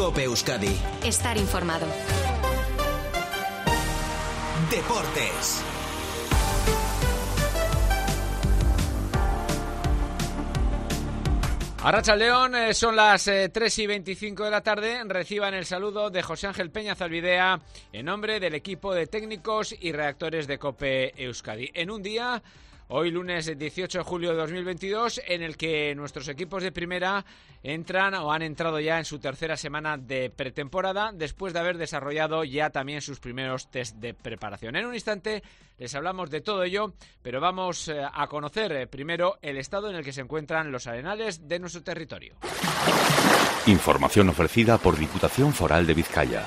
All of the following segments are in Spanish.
COPE Euskadi. Estar informado. Deportes. Arratsaldeon, son las 3:25 de la tarde. Reciban el saludo de José Ángel Peña Zalbidea en nombre del equipo de técnicos y redactores de COPE Euskadi. En un día, hoy lunes 18 de julio de 2022, en el que nuestros equipos de primera entran o han entrado ya en su tercera semana de pretemporada, después de haber desarrollado ya también sus primeros test de preparación. En un instante les hablamos de todo ello, pero vamos a conocer primero el estado en el que se encuentran los arenales de nuestro territorio. Información ofrecida por Diputación Foral de Vizcaya.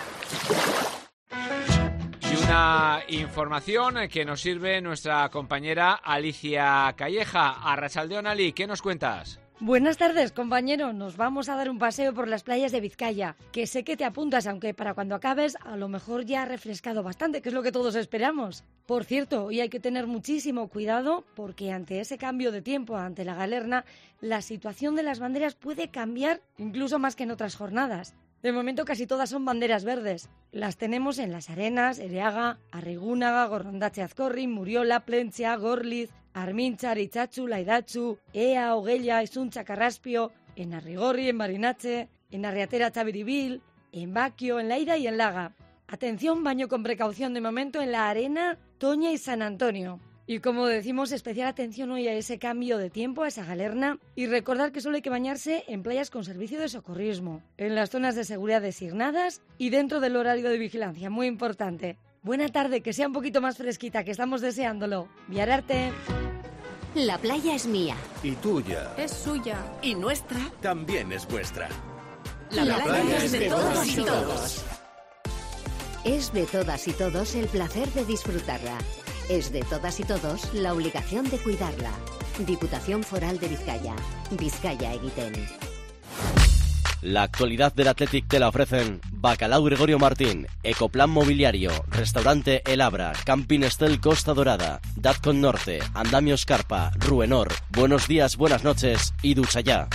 Una información que nos sirve nuestra compañera Alicia Calleja. Arratsaldeon, Ali, ¿qué nos cuentas? Buenas tardes, compañero. Nos vamos a dar un paseo por las playas de Vizcaya, que sé que te apuntas, aunque para cuando acabes a lo mejor ya ha refrescado bastante, que es lo que todos esperamos. Por cierto, hoy hay que tener muchísimo cuidado porque ante ese cambio de tiempo, ante la galerna, la situación de las banderas puede cambiar incluso más que en otras jornadas. De momento casi todas son banderas verdes. Las tenemos en Las Arenas, Ereaga, Arrigúnaga, Gorrondatxe Azkorri, Muriola, Plentzia, Gorliz, Armintza, Aritxatxu, Laidatxu, Ea, Oguella, Isuntza, Carraspio, en Arrigorri, en Barinatxe, en Arriatera, Txabiribil, en Baquio, en Laida y en Laga. Atención, baño con precaución de momento en La Arena, Toña y San Antonio. Y como decimos, especial atención hoy a ese cambio de tiempo, a esa galerna, y recordar que solo hay que bañarse en playas con servicio de socorrismo, en las zonas de seguridad designadas y dentro del horario de vigilancia, muy importante. Buena tarde, que sea un poquito más fresquita, que estamos deseándolo. Viararte. La playa es mía. Y tuya. Es suya. Y nuestra. También es vuestra. La playa es de todas y todos. Es de todas y todos el placer de disfrutarla. Es de todas y todos la obligación de cuidarla. Diputación Foral de Vizcaya. Vizcaya Egiten. La actualidad del Athletic te la ofrecen Bacalao Gregorio Martín, Ecoplan Mobiliario, Restaurante El Abra, Camping Estel Costa Dorada, Datcon Norte, Andamios Carpa, Ruenor, Buenos días, buenas noches y ducha ya.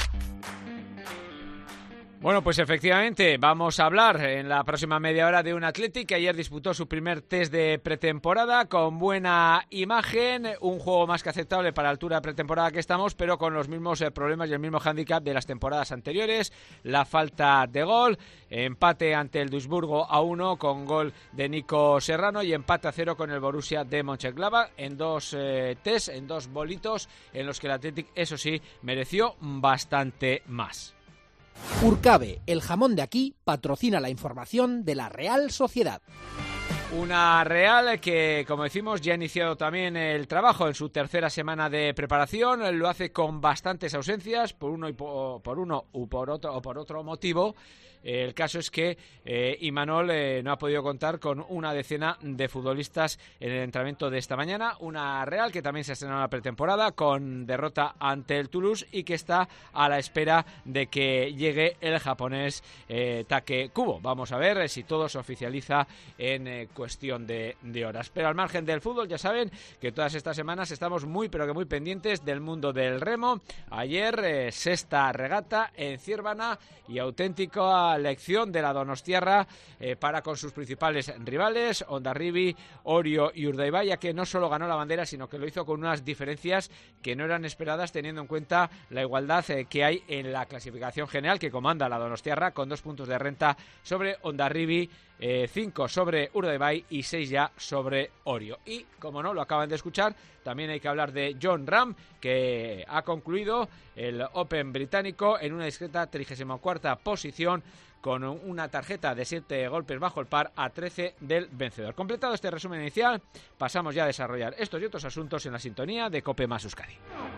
Bueno, pues efectivamente vamos a hablar en la próxima media hora de un Athletic que ayer disputó su primer test de pretemporada con buena imagen, un juego más que aceptable para la altura de pretemporada que estamos, pero con los mismos problemas y el mismo hándicap de las temporadas anteriores, la falta de gol, empate ante el Duisburgo a 1 con gol de Nico Serrano y empate a 0 con el Borussia de Mönchengladbach en dos test, en dos bolitos en los que el Athletic, eso sí, mereció bastante más. Urcabe, el jamón de aquí, patrocina la información de la Real Sociedad. Una Real que, como decimos, ya ha iniciado también el trabajo en su tercera semana de preparación. Lo hace con bastantes ausencias, por uno u por otro motivo. El caso es que Imanol no ha podido contar con una decena de futbolistas en el entrenamiento de esta mañana. Una Real que también se ha estrenado en la pretemporada con derrota ante el Toulouse y que está a la espera de que llegue el japonés Take Kubo. Vamos a ver si todo se oficializa en cuestión de horas. Pero al margen del fútbol, ya saben que todas estas semanas estamos muy pendientes del mundo del remo. Ayer sexta regata en Ciervana y auténtica lección de la donostiarra para con sus principales rivales, Hondarribi, Orio y Urdaibai, que no solo ganó la bandera, sino que lo hizo con unas diferencias que no eran esperadas teniendo en cuenta la igualdad que hay en la clasificación general que comanda la donostiarra con 2 puntos de renta sobre Hondarribi, 5 sobre Urdaibai y 6 ya sobre Orio. Y, como no, lo acaban de escuchar, también hay que hablar de Jon Rahm, que ha concluido el Open británico en una discreta 34ª posición con una tarjeta de 7 golpes bajo el par a 13 del vencedor. Completado este resumen inicial, pasamos ya a desarrollar estos y otros asuntos en la sintonía de COPE más Euskadi.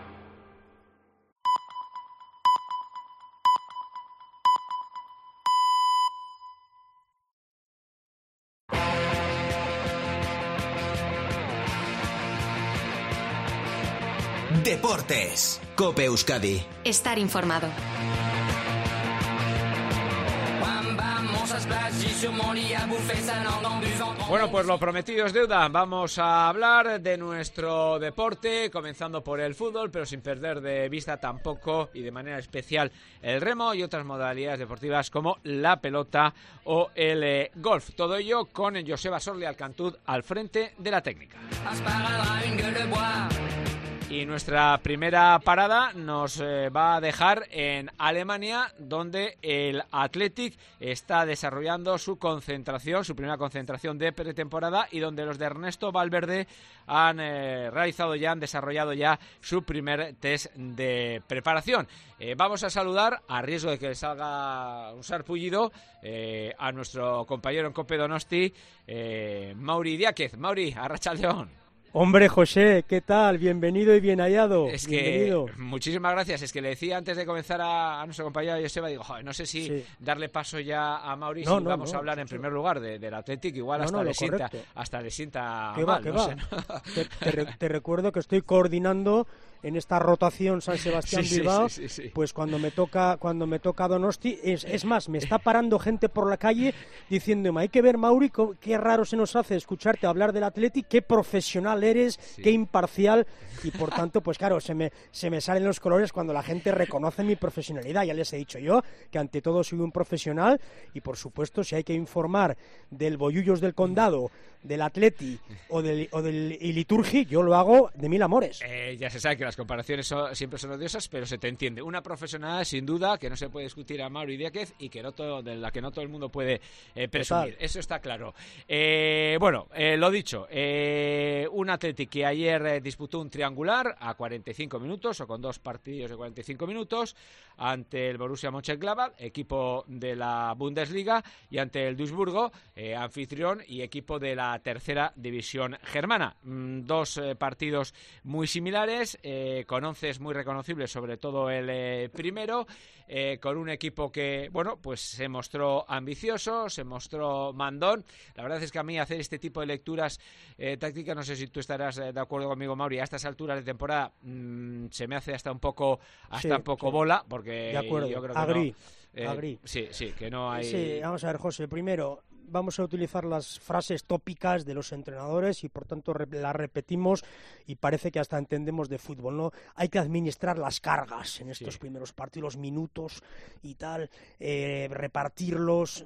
Deportes. COPE Euskadi. Estar informado. Vamos a Bueno, pues lo prometido es deuda. Vamos a hablar de nuestro deporte, comenzando por el fútbol, pero sin perder de vista tampoco y de manera especial el remo y otras modalidades deportivas como la pelota o el golf. Todo ello con Joseba Sorli Alcantud al frente de la técnica. Y nuestra primera parada nos va a dejar en Alemania, donde el Athletic está desarrollando su concentración, su primera concentración de pretemporada, y donde los de Ernesto Valverde han desarrollado ya su primer test de preparación. Vamos a saludar, a riesgo de que salga un sarpullido, a nuestro compañero en Cope Donosti, Mauri Diáquez. Mauri, arratsaldeon. Hombre, José, ¿qué tal? Bienvenido y bien hallado. Es que, muchísimas gracias. Es que le decía antes de comenzar a nuestro compañero Joseba, digo, joder, no sé si darle paso ya a Mauri, si vamos a hablar en primer lugar del Athletic, igual hasta le sienta mal. ¿Qué va? Te recuerdo que estoy coordinando en esta rotación San Sebastián-Bilbao, pues cuando me toca Donosti, es más, me está parando gente por la calle diciéndome, hay que ver, Mauri, qué raro se nos hace escucharte hablar del Athletic, qué profesional eres, qué imparcial, y por tanto, pues claro, se me salen los colores cuando la gente reconoce mi profesionalidad. Ya les he dicho yo que ante todo soy un profesional, y por supuesto, si hay que informar del Bollullos del Condado, del Atleti o del Iliturgi, yo lo hago de mil amores. Ya se sabe que las comparaciones siempre son odiosas, pero se te entiende. Una profesional, sin duda, que no se puede discutir a Mauri Diáquez y que de la que no todo el mundo puede presumir. Total. Eso está claro. Lo dicho, un Athletic que ayer disputó un triangular a 45 minutos, o con 2 partidos de 45 minutos, ante el Borussia Mönchengladbach, equipo de la Bundesliga, y ante el Duisburgo, anfitrión y equipo de la tercera división germana. 2 partidos muy similares, con 11 muy reconocibles, sobre todo el primero, con un equipo que, pues se mostró ambicioso, se mostró mandón. La verdad es que a mí hacer este tipo de lecturas tácticas, no sé si tú estarás de acuerdo conmigo, Mauri, a estas alturas de temporada se me hace hasta un poco bola, porque de acuerdo, yo creo que agri. Sí, que no hay... Sí, vamos a ver, José, primero vamos a utilizar las frases tópicas de los entrenadores y por tanto las repetimos y parece que hasta entendemos de fútbol, ¿no? Hay que administrar las cargas en estos primeros partidos, minutos y tal, repartirlos.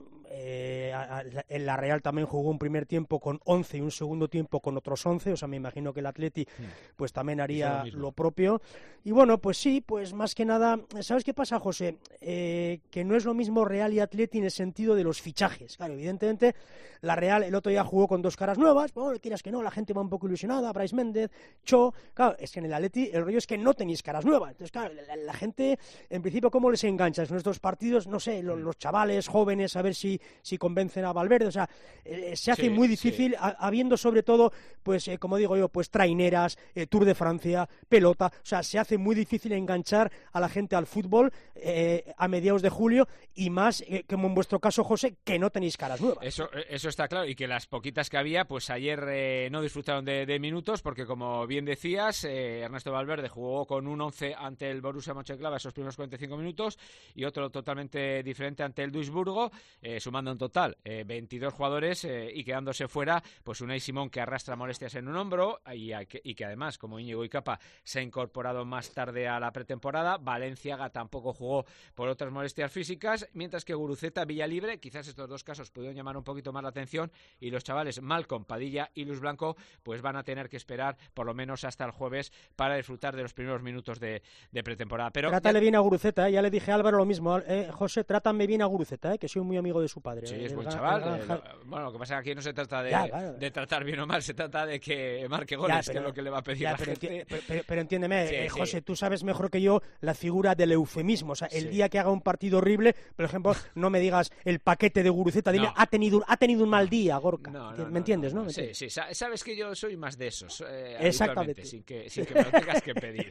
La Real también jugó un primer tiempo con 11 y un segundo tiempo con otros 11, o sea, me imagino que el Atleti pues también haría lo propio. Y bueno, pues sí, pues más que nada, ¿sabes qué pasa, José? Que no es lo mismo Real y Atleti en el sentido de los fichajes. Claro, evidentemente la Real el otro día jugó con 2 caras nuevas, bueno, quieras que no, la gente va un poco ilusionada, Brais Méndez, Cho, claro, es que en el Atleti el rollo es que no tenéis caras nuevas, entonces claro, la gente, en principio, ¿cómo les enganchas en estos partidos? No sé, los chavales jóvenes, a ver si convencen a Valverde, o sea, se hace muy difícil, habiendo sobre todo, pues como digo yo, pues traineras, Tour de Francia, pelota, o sea, se hace muy difícil enganchar a la gente al fútbol a mediados de julio, y más, como en vuestro caso, José, que no tenéis caras nuevas. Eso está claro, y que las poquitas que había, pues ayer no disfrutaron de minutos, porque como bien decías, Ernesto Valverde jugó con un 11 ante el Borussia Mönchengladbach esos primeros 45 minutos, y otro totalmente diferente ante el Duisburgo, sumando en total 22 jugadores y quedándose fuera pues Unai Simón, que arrastra molestias en un hombro y que además, como Íñigo Icapa, se ha incorporado más tarde a la pretemporada. Valenciaga tampoco jugó por otras molestias físicas, mientras que Guruceta, Villalibre, quizás estos 2 casos pudieron llamar un poquito más la atención, y los chavales Malcom, Padilla y Luis Blanco pues van a tener que esperar por lo menos hasta el jueves para disfrutar de los primeros minutos de pretemporada. Pero trátale bien a Guruceta, ya le dije a Álvaro lo mismo, José, trátame bien a Guruceta, que soy muy amigo de su padre. Sí, es buen chaval. Bueno, lo que pasa es que aquí no se trata de tratar bien o mal, se trata de que marque goles, que es lo que le va a pedir la gente. Pero entiéndeme, José, tú sabes mejor que yo la figura del eufemismo. O sea, el día que haga un partido horrible, por ejemplo, no me digas el paquete de Guruceta, dime, ha tenido un mal día, Gorka. ¿Me entiendes, no? Sí, sabes que yo soy más de esos. Exactamente. Sin que me lo tengas que pedir.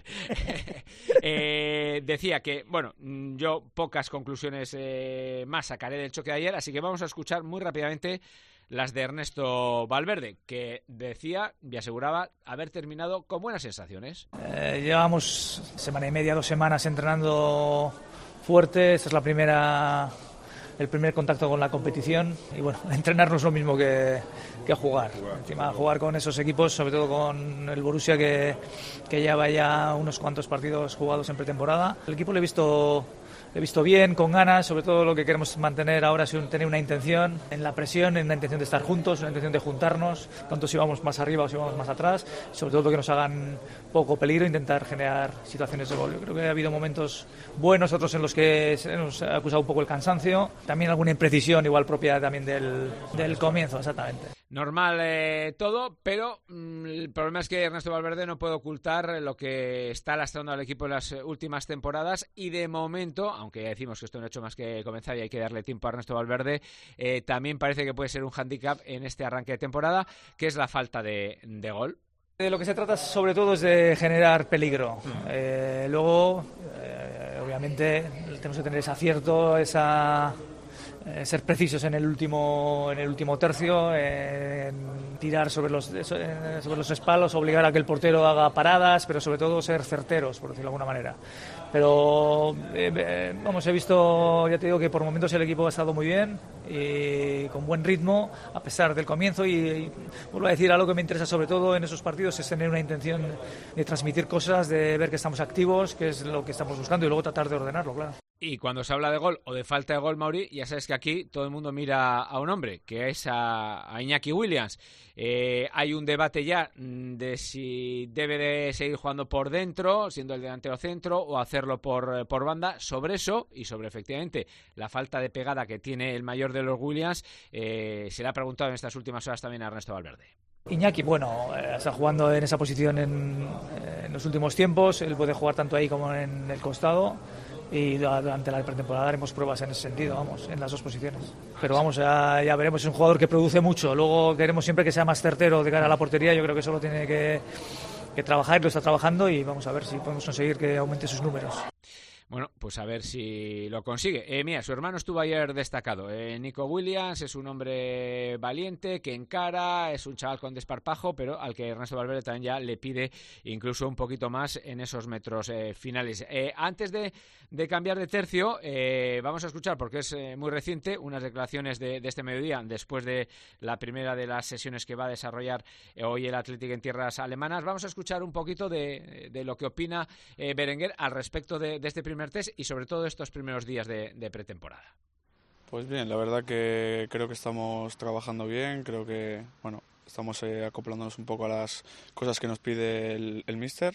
Decía que, bueno, yo pocas conclusiones más sacaré del choque de ayer, así que vamos a escuchar muy rápidamente las de Ernesto Valverde, que decía y aseguraba haber terminado con buenas sensaciones. Llevamos semana y media, 2 semanas entrenando fuerte. Esta es la primera el primer contacto con la competición y bueno, entrenar no es lo mismo que jugar. Encima jugar con esos equipos, sobre todo con el Borussia que lleva ya unos cuantos partidos jugados en pretemporada. El equipo le he visto bien, con ganas, sobre todo lo que queremos mantener ahora es tener una intención en la presión, en una intención de estar juntos, una intención de juntarnos, tanto si vamos más arriba o si vamos más atrás, sobre todo que nos hagan poco peligro, intentar generar situaciones de gol. Yo creo que ha habido momentos buenos, otros en los que se nos ha acusado un poco el cansancio, también alguna imprecisión igual propia también del comienzo, exactamente. Normal todo, pero el problema es que Ernesto Valverde no puede ocultar lo que está lastrando al equipo en las últimas temporadas y de momento, aunque ya decimos que esto no ha hecho más que comenzar y hay que darle tiempo a Ernesto Valverde, también parece que puede ser un hándicap en este arranque de temporada, que es la falta de gol. De lo que se trata sobre todo es de generar peligro. Luego, obviamente, tenemos que tener ese acierto, ser precisos en el último tercio, tirar sobre los espalos, obligar a que el portero haga paradas, pero sobre todo ser certeros, por decirlo de alguna manera. Pero he visto, ya te digo que por momentos el equipo ha estado muy bien y con buen ritmo a pesar del comienzo y vuelvo a decir, algo que me interesa sobre todo en esos partidos es tener una intención de transmitir cosas, de ver que estamos activos, que es lo que estamos buscando y luego tratar de ordenarlo, claro. Y cuando se habla de gol o de falta de gol, Mauri, ya sabes que aquí todo el mundo mira a un hombre, que es a Iñaki Williams. Hay un debate ya de si debe de seguir jugando por dentro, siendo el delantero centro, o hacerlo por banda. Sobre eso, y sobre efectivamente la falta de pegada que tiene el mayor de los Williams, se le ha preguntado en estas últimas horas también a Ernesto Valverde. Iñaki, está jugando en esa posición en los últimos tiempos. Él puede jugar tanto ahí como en el costado. Y durante la pretemporada haremos pruebas en ese sentido, en las dos posiciones. Pero ya veremos, es un jugador que produce mucho. Luego queremos siempre que sea más certero de cara a la portería. Yo creo que solo tiene que trabajar, lo está trabajando y vamos a ver si podemos conseguir que aumente sus números. Bueno, pues a ver si lo consigue. Mira, su hermano estuvo ayer destacado. Nico Williams es un hombre valiente, que encara, es un chaval con desparpajo, pero al que Ernesto Valverde también ya le pide incluso un poquito más en esos metros finales. Antes de cambiar de tercio, vamos a escuchar, porque es muy reciente, unas declaraciones de este mediodía, después de la primera de las sesiones que va a desarrollar hoy el Athletic en tierras alemanas. Vamos a escuchar un poquito de lo que opina Berenguer al respecto de este primer test y sobre todo estos primeros días de pretemporada. Pues bien, la verdad que creo que estamos trabajando bien, creo que estamos acoplándonos un poco a las cosas que nos pide el míster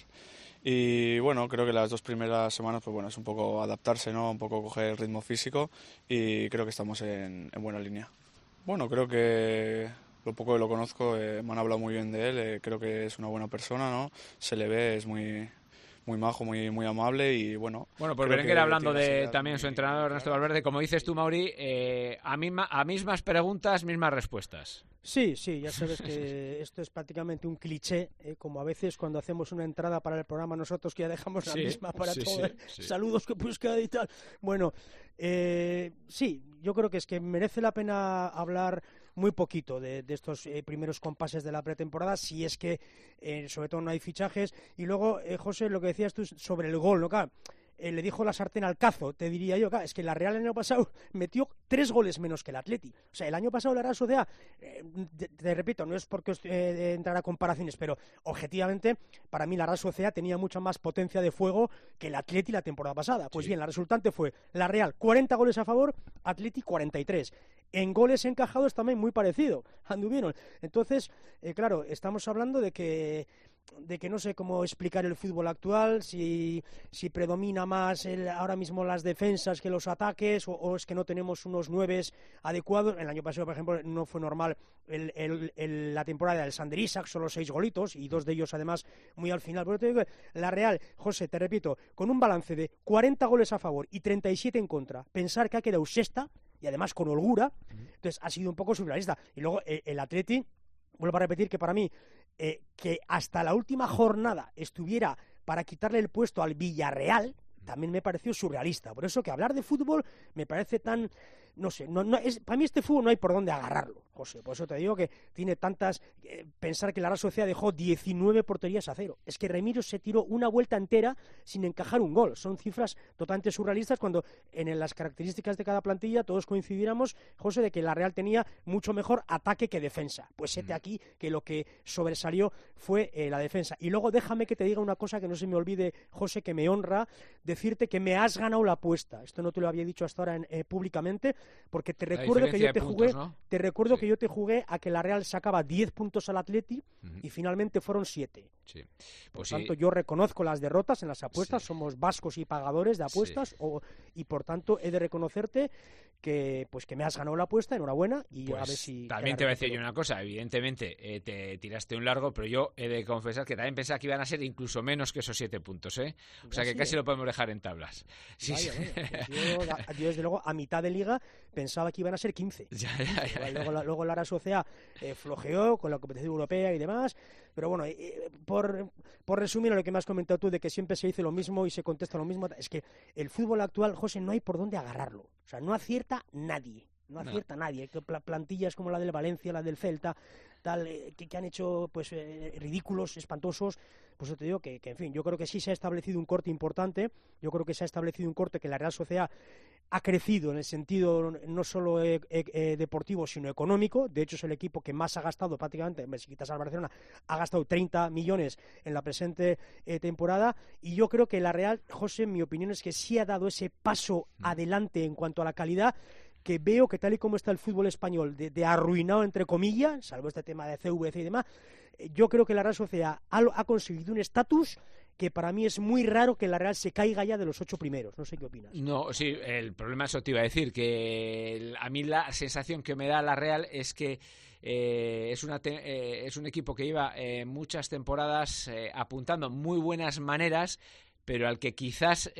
y creo que las 2 primeras semanas es un poco adaptarse, ¿no? Un poco coger el ritmo físico y creo que estamos en buena línea. Creo que lo poco que lo conozco, me han hablado muy bien de él, creo que es una buena persona, ¿no? Se le ve, es muy majo, muy amable y bueno. Bueno, pues Berenguer hablando de también su entrenador Ernesto Valverde, como dices tú, Mauri, a mismas preguntas, mismas respuestas. Sí, ya sabes que esto es prácticamente un cliché, como a veces cuando hacemos una entrada para el programa nosotros que ya dejamos la misma para todos. Saludos que busca y tal. Bueno, sí, yo creo que es que merece la pena hablar muy poquito de estos primeros compases de la pretemporada, si es que sobre todo no hay fichajes. Y luego, José, lo que decías tú sobre el gol, ¿no? Claro, le dijo la sartén al cazo, te diría yo. Claro, es que la Real el año pasado metió 3 goles menos que el Athletic. O sea, el año pasado la Real Sociedad, te repito, no es porque entrar a comparaciones, pero objetivamente, para mí la Real Sociedad tenía mucha más potencia de fuego que el Athletic la temporada pasada. Pues bien, la resultante fue la Real 40 goles a favor, Athletic 43. En goles encajados también muy parecido, anduvieron. Entonces, claro, estamos hablando de que no sé cómo explicar el fútbol actual, si predomina más ahora mismo las defensas que los ataques, o es que no tenemos unos 9 adecuados. El año pasado, por ejemplo, no fue normal la temporada del Sander Isak, solo 6 golitos, y 2 de ellos además muy al final. Pero te digo, la Real, José, te repito, con un balance de 40 goles a favor y 37 en contra, pensar que ha quedado sexta, y además con holgura, entonces ha sido un poco surrealista. Y luego el Atleti, vuelvo a repetir que para mí, que hasta la última jornada estuviera para quitarle el puesto al Villarreal, también me pareció surrealista. Por eso que hablar de fútbol me parece tan no sé, para mí este fútbol no hay por dónde agarrarlo, José. Por eso te digo que tiene tantas... pensar que la Real Sociedad dejó 19 porterías a 0. Es que Remiro se tiró una vuelta entera sin encajar un gol. Son cifras totalmente surrealistas cuando en las características de cada plantilla todos coincidiéramos, José, de que la Real tenía mucho mejor ataque que defensa. Pues aquí que lo que sobresalió fue la defensa. Y luego déjame que te diga una cosa que no se me olvide, José, que me honra decirte que me has ganado la apuesta. Esto no te lo había dicho hasta ahora públicamente, porque te recuerdo que yo te jugué, ¿no? Te recuerdo que yo te jugué a que la Real sacaba 10 puntos al Atleti y finalmente fueron 7. Sí. Por tanto, yo reconozco las derrotas en las apuestas, somos vascos y pagadores de apuestas, y por tanto he de reconocerte que me has ganado la apuesta, enhorabuena, y pues a ver si... También te voy a decir yo una cosa, evidentemente te tiraste un largo, pero yo he de confesar que también pensaba que iban a ser incluso menos que esos 7 puntos, ¿eh? O sea que casi lo podemos dejar en tablas. Sí, vaya, pues yo desde luego a mitad de liga pensaba que iban a ser 15. Luego la Real Sociedad flojeó con la competición europea y demás, pero bueno, por resumir lo que me has comentado tú de que siempre se dice lo mismo y se contesta lo mismo, es que el fútbol actual, José, no hay por dónde agarrarlo. O sea, no acierta nadie. No acierta nadie. Plantillas como la del Valencia, la del Celta, tal, que han hecho pues ridículos, espantosos. Pues yo te digo que, en fin, yo creo que sí se ha establecido un corte importante. Yo creo que se ha establecido un corte que la Real Sociedad ha crecido en el sentido no solo deportivo, sino económico. De hecho, es el equipo que más ha gastado prácticamente, si quitas al Barcelona, ha gastado 30 millones en la presente temporada. Y yo creo que la Real, José, en mi opinión es que sí ha dado ese paso adelante en cuanto a la calidad, que veo que tal y como está el fútbol español, de arruinado entre comillas, salvo este tema de CVC y demás, yo creo que la Real Sociedad ha conseguido un estatus que para mí es muy raro que la Real se caiga ya de los 8 primeros. No sé qué opinas. No, sí, el problema, eso te iba a decir, que a mí la sensación que me da la Real es que es un equipo que lleva muchas temporadas apuntando muy buenas maneras, pero al que quizás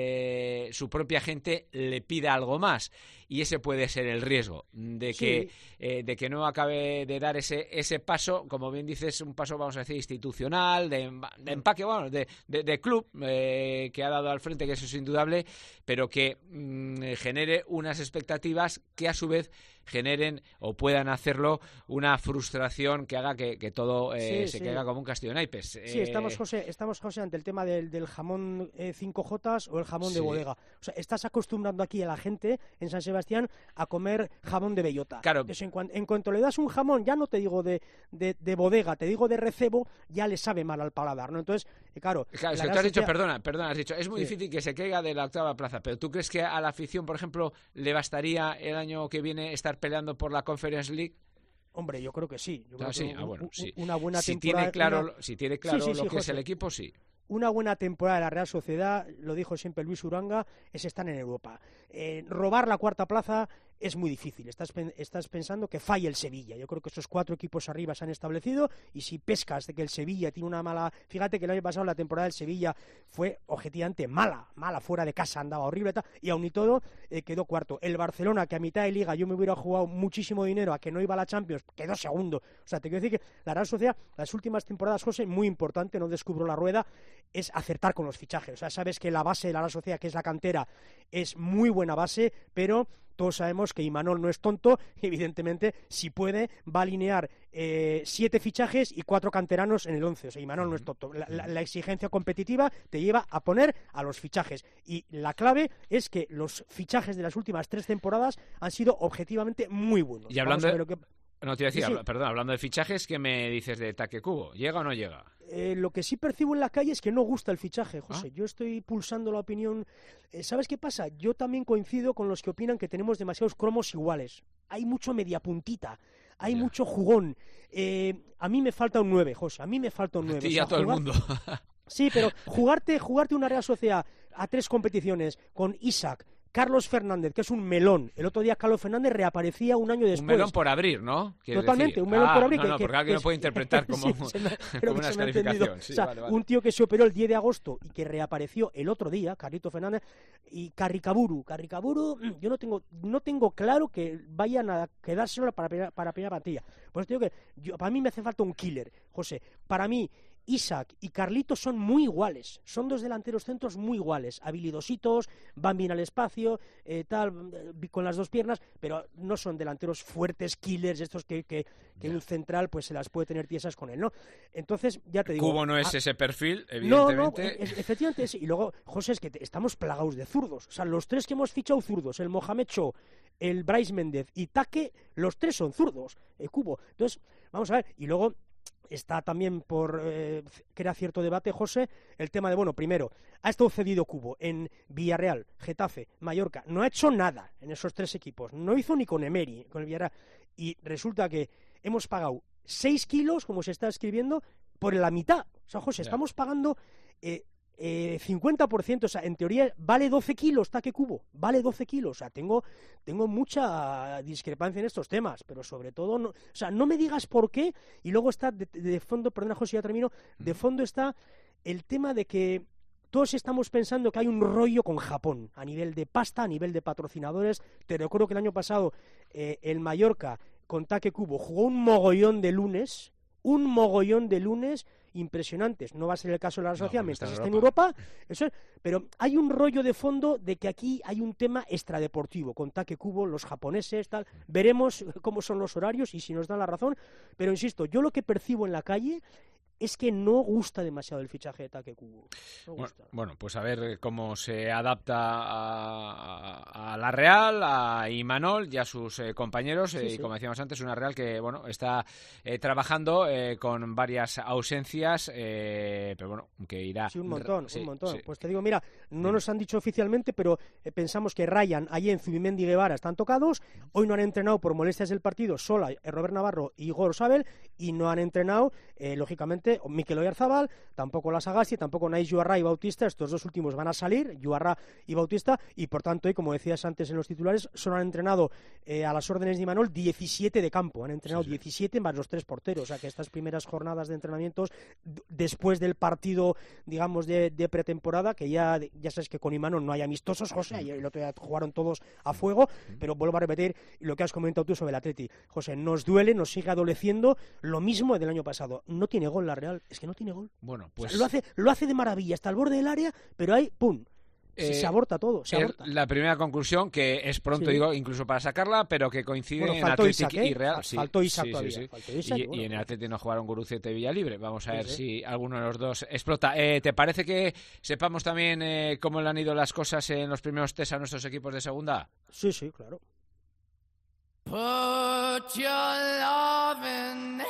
su propia gente le pida algo más, y ese puede ser el riesgo de que no acabe de dar ese paso, como bien dices, un paso, vamos a decir, institucional, de empaque, bueno, de club que ha dado al frente, que eso es indudable, pero que genere unas expectativas que a su vez generen o puedan hacerlo una frustración que haga que todo se caiga como un castillo de naipes. Sí, estamos, José, ante el tema del jamón 5J o el jamón de bodega. O sea, estás acostumbrando aquí a la gente en San Sebastián a comer jamón de bellota. Claro. Entonces, en cuanto le das un jamón, ya no te digo de bodega, te digo de recebo, ya le sabe mal al paladar, ¿no? Entonces, claro. Es que tú has dicho, perdona, has dicho, es muy difícil que se caiga de la 8ª plaza, pero ¿tú crees que a la afición, por ejemplo, le bastaría el año que viene estar peleando por la Conference League? Hombre, yo creo que sí. Yo creo sí. Una buena si temporada. Tiene claro lo que José, es el equipo, sí. Una buena temporada de la Real Sociedad, lo dijo siempre Luis Uranga, es estar en Europa. Robar la 4ª plaza es muy difícil. Estás pensando que falle el Sevilla. Yo creo que estos 4 equipos arriba se han establecido, y si pescas de que el Sevilla tiene una mala... Fíjate que el año pasado la temporada del Sevilla fue objetivamente mala, fuera de casa, andaba horrible, y aun y todo quedó 4º. El Barcelona, que a mitad de liga yo me hubiera jugado muchísimo dinero a que no iba a la Champions, quedó 2º. O sea, te quiero decir que la Real Sociedad, las últimas temporadas, José, muy importante, no descubro la rueda, es acertar con los fichajes. O sea, sabes que la base de la Real Sociedad, que es la cantera, es muy buena base, pero todos sabemos que Imanol no es tonto, y evidentemente, si puede, va a alinear 7 fichajes y 4 canteranos en el 11. O sea, Imanol no es tonto. La exigencia competitiva te lleva a poner a los fichajes, y la clave es que los fichajes de las últimas 3 temporadas han sido objetivamente muy buenos. Y hablando No, te iba a decir, perdón, hablando de fichajes, ¿qué me dices de Take Kubo? ¿Llega o no llega? Lo que sí percibo en la calle es que no gusta el fichaje, José. Yo estoy pulsando la opinión. ¿Sabes qué pasa? Yo también coincido con los que opinan que tenemos demasiados cromos iguales. Hay mucho mediapuntita, hay mucho jugón. A mí me falta un 9, José, a mí me falta un 9. A ti y a todo el mundo. Sí, pero jugarte una Real Sociedad a 3 competiciones con Isaac, Carlos Fernández, que es un melón. El otro día Carlos Fernández reaparecía un año después. Un melón por abrir, ¿no? Totalmente, un melón por abrir. No, porque alguien lo puede interpretar como una descalificación. Sí, vale. Un tío que se operó el 10 de agosto y que reapareció el otro día, Carlito Fernández, y Carricaburu, yo no tengo claro que vayan a quedárselo para primera plantilla. Pues te digo que para mí me hace falta un killer, José. Para mí, Isaac y Carlitos son muy iguales, son dos delanteros centros muy iguales, habilidositos, van bien al espacio, con las dos piernas, pero no son delanteros fuertes, killers, estos que un central pues se las puede tener tiesas con él, ¿no? Entonces, ya te digo... Cubo no es ese perfil, evidentemente. No, efectivamente es. Y luego, José, es que estamos plagados de zurdos. O sea, los tres que hemos fichado zurdos, el Mohamed Cho, el Brais Méndez y Taque, los tres son zurdos, Cubo. Entonces, vamos a ver, y luego... Está también crea cierto debate, José, el tema de, bueno, primero, ha estado cedido Cubo en Villarreal, Getafe, Mallorca, no ha hecho nada en esos tres equipos, no hizo ni con Emery, con el Villarreal, y resulta que hemos pagado 6 kilos, como se está escribiendo, por la mitad. O sea, José, estamos pagando 50%, o sea, en teoría vale 12 kilos Taque Cubo, vale 12 kilos, o sea, tengo mucha discrepancia en estos temas, pero sobre todo, no, o sea, no me digas por qué, y luego está de fondo, perdona José, ya termino, de fondo está el tema de que todos estamos pensando que hay un rollo con Japón, a nivel de pasta, a nivel de patrocinadores. Te recuerdo que el año pasado el Mallorca con Taque Cubo jugó un mogollón de lunes impresionantes. No va a ser el caso de la Real Sociedad mientras esté en Europa, eso es, pero hay un rollo de fondo de que aquí hay un tema extradeportivo con Taque Cubo, los japoneses, tal. Veremos cómo son los horarios y si nos dan la razón, pero insisto, yo lo que percibo en la calle es que no gusta demasiado el fichaje de Taque Cubo. Bueno, pues a ver cómo se adapta a la Real, a Imanol y a sus compañeros. Y como decíamos antes, una Real que está trabajando con varias ausencias, pero bueno, que irá... Sí, un montón. Sí. Pues te digo, mira, no nos han dicho oficialmente, pero pensamos que Ryan, Allen, Zubimendi y Guevara están tocados. Hoy no han entrenado por molestias del partido Sola, Robert Navarro y Igor Sabel, y no han entrenado, lógicamente, Mikel Oyarzabal, tampoco la Sagasti, tampoco Nais Juarra y Bautista. Estos dos últimos van a salir, Juarra y Bautista, y por tanto, y como decías antes en los titulares, solo han entrenado a las órdenes de Imanol 17 de campo, han entrenado 17 más los 3 porteros, o sea que estas primeras jornadas de entrenamientos después del partido, digamos, de pretemporada, que ya sabes que con Imanol no hay amistosos, José, y el otro día jugaron todos a fuego, pero vuelvo a repetir lo que has comentado tú sobre el Atleti, José, nos duele, nos sigue adoleciendo lo mismo del año pasado, no tiene gol la Real, es que no tiene gol. Bueno, pues... O sea, lo hace de maravilla, hasta el borde del área, pero ahí, ¡pum!, se aborta todo, se aborta. La primera conclusión, que es pronto, digo, incluso para sacarla, pero que coincide en Athletic y Real. Faltó Isaac todavía. Faltó Isaac, y en el Athletic no jugaron Guruceta y Villalibre. Vamos a ver si alguno de los dos explota. ¿Te parece que sepamos también cómo le han ido las cosas en los primeros test a nuestros equipos de segunda? Sí, claro. Put your loving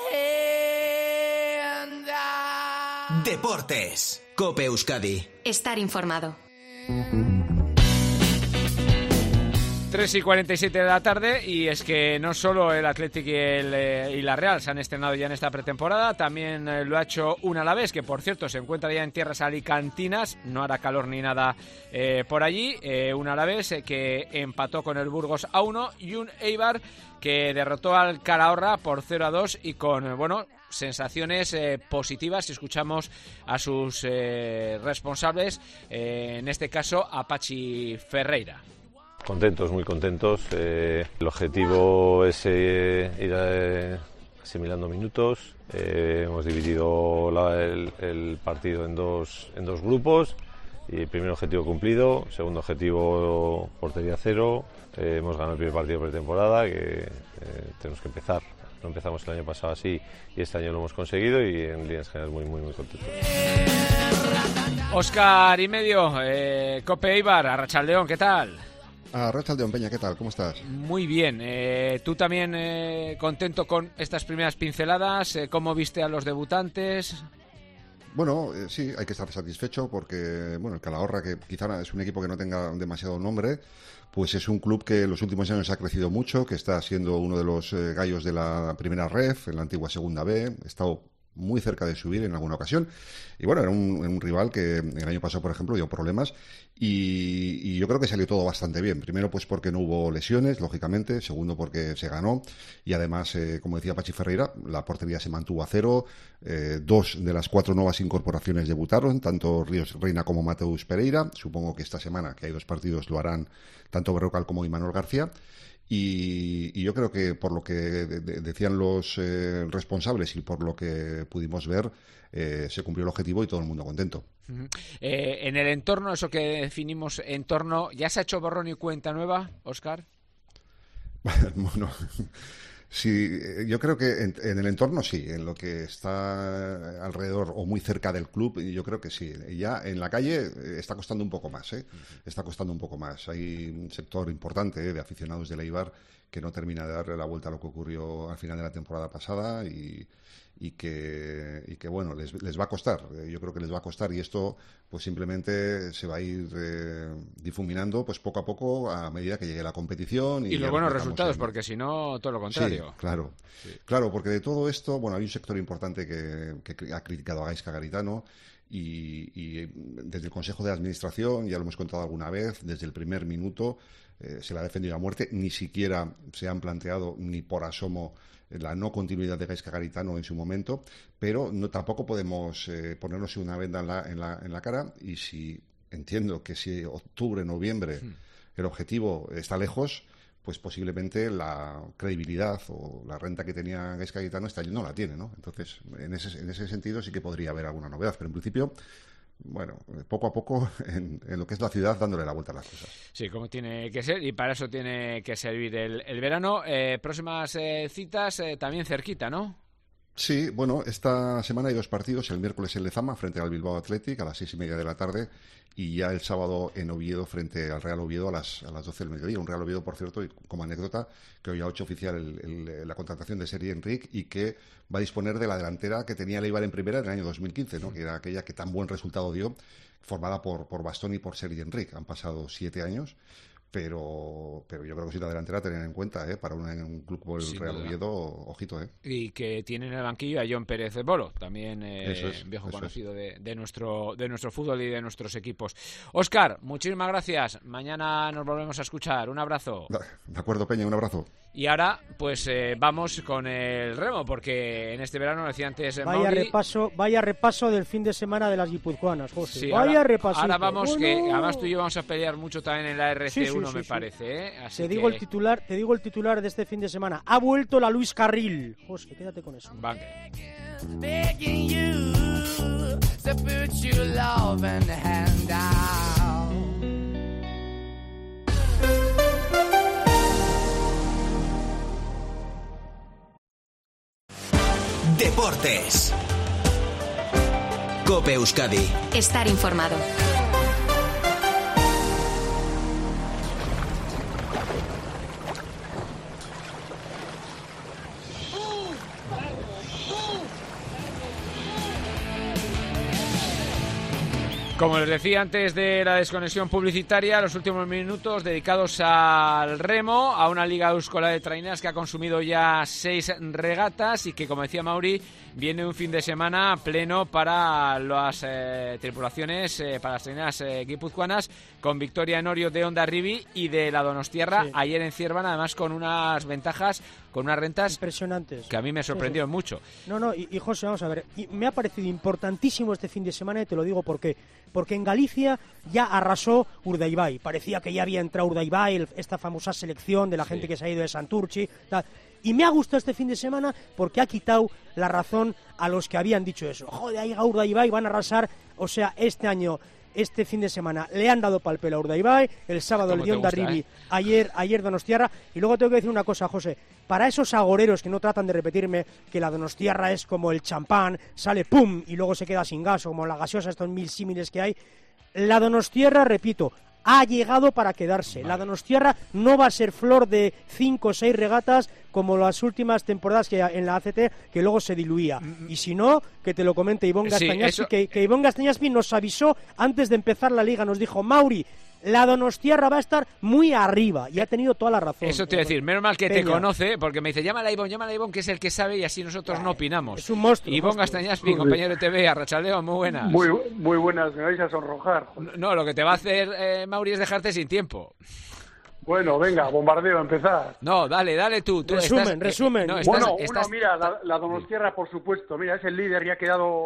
hand out. Deportes. COPE Euskadi. Estar informado. 3:47 de la tarde, y es que no solo el Athletic y la Real se han estrenado ya en esta pretemporada, también lo ha hecho un Alavés, que por cierto se encuentra ya en tierras alicantinas, no hará calor ni nada por allí, un Alavés que empató con el Burgos a 1 y un Eibar que derrotó al Calahorra por 0-2 y con, sensaciones positivas si escuchamos a sus responsables, en este caso a Pachi Ferreira. Contentos, muy contentos. El objetivo es ir asimilando minutos. Hemos dividido el partido en dos grupos. Y el primer objetivo cumplido, segundo objetivo portería cero. Hemos ganado el primer partido de pretemporada, que tenemos que empezar. Lo empezamos el año pasado así y este año lo hemos conseguido, y en líneas generales muy contentos. Óscar y medio, COPE Eibar, Arratsaldeon, ¿qué tal? Arratsaldeon, Peña, ¿qué tal? ¿Cómo estás? Muy bien. ¿Tú también contento con estas primeras pinceladas? ¿Cómo viste a los debutantes? Bueno, sí, hay que estar satisfecho porque, el Calahorra, que quizá es un equipo que no tenga demasiado nombre, pues es un club que en los últimos años ha crecido mucho, que está siendo uno de los gallos de la primera ref, en la antigua segunda B, ha estado muy cerca de subir en alguna ocasión, y era un rival que el año pasado, por ejemplo, dio problemas, y yo creo que salió todo bastante bien. Primero, pues porque no hubo lesiones, lógicamente. Segundo, porque se ganó, y además, como decía Pachi Ferreira, la portería se mantuvo a 0. 2 de las 4 nuevas incorporaciones debutaron, tanto Ríos Reina como Mateus Pereira. Supongo que esta semana, que hay 2 partidos, lo harán tanto Berrocal como Imanol García. Y yo creo que por lo que decían los responsables y por lo que pudimos ver, se cumplió el objetivo y todo el mundo contento. En el entorno, eso que definimos entorno, ¿ya se ha hecho borrón y cuenta nueva, Óscar? Bueno, sí, yo creo que en el entorno sí, en lo que está alrededor o muy cerca del club, yo creo que sí. Ya en la calle está costando un poco más, está costando un poco más. Hay un sector importante de aficionados del Eibar que no termina de darle la vuelta a lo que ocurrió al final de la temporada pasada y que bueno, les va a costar. Yo creo que les va a costar y esto pues simplemente se va a ir difuminando pues poco a poco a medida que llegue la competición. Y los buenos resultados, porque si no, todo lo contrario. Sí, claro. Sí. Claro, porque de todo esto, bueno, hay un sector importante que ha criticado a Gaizka Garitano y desde el Consejo de Administración, ya lo hemos contado alguna vez, desde el primer minuto se le ha defendido a muerte. Ni siquiera se han planteado ni por asomo la no continuidad de Gaizka Garitano en su momento, pero tampoco podemos ponernos una venda en la cara, y entiendo que si octubre, noviembre el objetivo está lejos, pues posiblemente la credibilidad o la renta que tenía Gaizka Garitano no la tiene, ¿no? Entonces, en ese sentido sí que podría haber alguna novedad, pero en principio, bueno, poco a poco en lo que es la ciudad dándole la vuelta a las cosas. Sí, como tiene que ser, y para eso tiene que servir el verano. Próximas citas también cerquita, ¿no? Sí, bueno, esta semana hay 2 partidos, el miércoles en Lezama frente al Bilbao Athletic a las 6:30 de la tarde y ya el sábado en Oviedo frente al Real Oviedo a las 12 del mediodía. Un Real Oviedo, por cierto, y como anécdota, que hoy ha hecho oficial la contratación de Sergi Enric y que va a disponer de la delantera que tenía el Eibar en primera en el año 2015, ¿no? Que era aquella que tan buen resultado dio, formada por Bastón y por Sergi Enric. Han pasado 7 años. Pero yo creo que es una delantera a tener en cuenta, para un club como el Real Oviedo, ojito, Y que tiene en el banquillo a Jon Pérez Bolo, también viejo conocido de nuestro fútbol y de nuestros equipos. Óscar, muchísimas gracias. Mañana nos volvemos a escuchar. Un abrazo. De acuerdo, Peña, un abrazo. Y ahora, pues vamos con el remo, porque en este verano, decía antes Vaya repaso del fin de semana de las guipuzcoanas, José. Sí, vaya repaso. Ahora vamos, que además tú y yo vamos a pelear mucho también en la RC1, me parece. Así te digo el titular de este fin de semana. Ha vuelto la Luis Carril. José, quédate con eso. Deportes. COPE Euskadi. Estar informado. Como les decía antes de la desconexión publicitaria, los últimos minutos dedicados al remo, a una liga euskola de traineras que ha consumido ya 6 regatas y que, como decía Mauri, viene un fin de semana pleno para las tripulaciones, para las traineras guipuzcoanas, con victoria en Orio de Hondarribi y de la Donostiarra, ayer en Ciervan, además con unas ventajas, con unas rentas impresionantes, que a mí me sorprendieron mucho. No, y José, vamos a ver, me ha parecido importantísimo este fin de semana, y te lo digo porque en Galicia ya arrasó Urdaibai. Parecía que ya había entrado Urdaibai, esta famosa selección de la gente que se ha ido de Santurchi, tal. Y me ha gustado este fin de semana porque ha quitado la razón a los que habían dicho eso. Joder, ahí llega Urdaibai, van a arrasar. O sea, este fin de semana le han dado pal pelo a Urdaibai, el sábado el de Hondarribi, ayer Donostiarra. Y luego tengo que decir una cosa, José, para esos agoreros que no tratan de repetirme que la Donostiarra es como el champán, sale pum y luego se queda sin gas, o como la gaseosa, estos 1000 símiles que hay, la Donostiarra, repito, ha llegado para quedarse. La Donostiarra no va a ser flor de 5 o 6 regatas como las últimas temporadas que en la ACT, que luego se diluía. Y si no, que te lo comente Ivonne Gastañaspi, que Ivonne Gastañaspi nos avisó antes de empezar la liga, nos dijo: Mauri, la Donostiarra va a estar muy arriba, y ha tenido toda la razón. Eso te voy a decir, menos mal que te conoce, porque me dice, llámala a Ivonne, que es el que sabe, y así nosotros no opinamos. Es un monstruo. Ivonne Gastañaspi, compañero de TV, Arrachaldeón, muy buenas. Muy buenas, me vais a sonrojar. No, lo que te va a hacer, Mauri, es dejarte sin tiempo. Bueno, venga, bombardeo, empezar. No, dale tú. Resumen. Mira, la Donostiarra, por supuesto, mira, es el líder y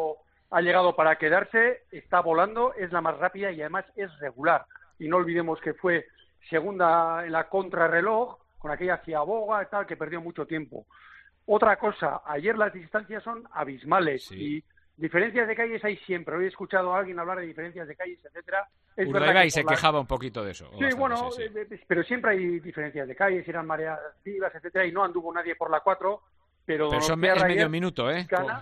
ha llegado para quedarse, está volando, es la más rápida y además es regular. Y no olvidemos que fue segunda en la contrarreloj, con aquella ciaboga y tal, que perdió mucho tiempo. Otra cosa, ayer las distancias son abismales y diferencias de calles hay siempre. Hoy he escuchado a alguien hablar de diferencias de calles, etcétera. Urdaibai se quejaba un poquito de eso. Sí, bueno, pero siempre hay diferencias de calles, eran mareas vivas, etcétera, y no anduvo nadie por la 4, pero son medio minuto, ¿eh? Gana,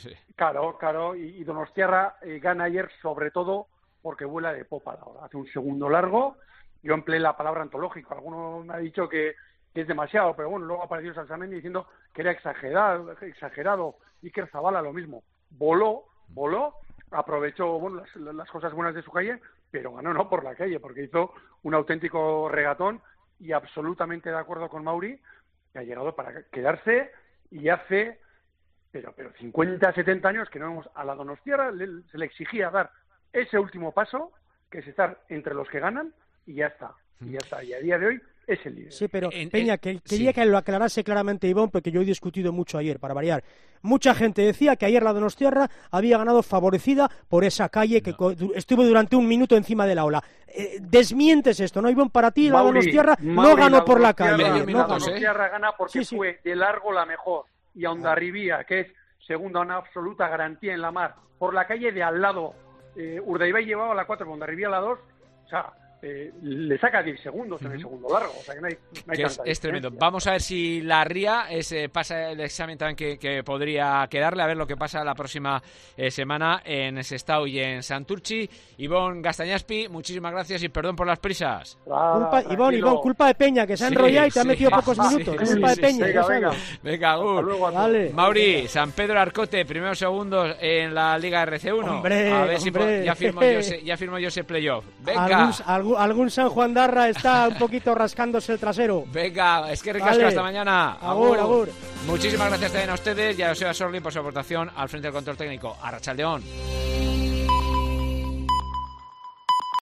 claro, y Donostiarra gana ayer sobre todo porque vuela de popa ahora. Hace un segundo largo, yo empleé la palabra antológico, alguno me ha dicho que es demasiado, pero bueno, luego apareció Salsamendi diciendo que era exagerado, Iker Zabala lo mismo, voló, aprovechó bueno, las cosas buenas de su calle, pero ganó no por la calle, porque hizo un auténtico regatón y absolutamente de acuerdo con Mauri, que ha llegado para quedarse y hace, pero 50, 70 años que no vemos a la Donostiarra, se le exigía dar ese último paso, que es estar entre los que ganan, y ya está, y a día de hoy es el líder. Sí, pero Peña, quería que lo aclarase claramente Ivón, porque yo he discutido mucho ayer, para variar. Mucha gente decía que ayer la Donostiarra había ganado favorecida por esa calle que estuvo durante un minuto encima de la ola. Desmientes esto, ¿no, Ivón? Para ti, la Donostiarra no ganó por la calle. La Donostiarra gana porque fue de largo la mejor, y a Hondarribía, que es segunda, una absoluta garantía en la mar, por la calle de al lado. Urdaibai llevaba la 4, Hondarribía la 2, o sea, le saca 10 segundos en el segundo largo, o sea que no hay es tremendo. Vamos a ver si la Ría pasa el examen también que podría quedarle, a ver lo que pasa la próxima semana en Sestao y en Santurtzi. Ivón Gaztañazpi, muchísimas gracias y perdón por las prisas. Ivón, culpa de Peña, que se ha enrollado y te ha metido pocos minutos. Culpa de Peña, venga, Agur. Vale. Mauri, San Pedro Arcote, primeros segundos en la Liga RC1. Hombre, a ver si ya firmo yo ese playoff. Venga. Algún San Juan Darra está un poquito rascándose el trasero. Venga, es que ricasco, hasta mañana. Agur. Muchísimas gracias también a ustedes y a Joseba Sorli por su aportación al frente del control técnico. Arratsaldeon.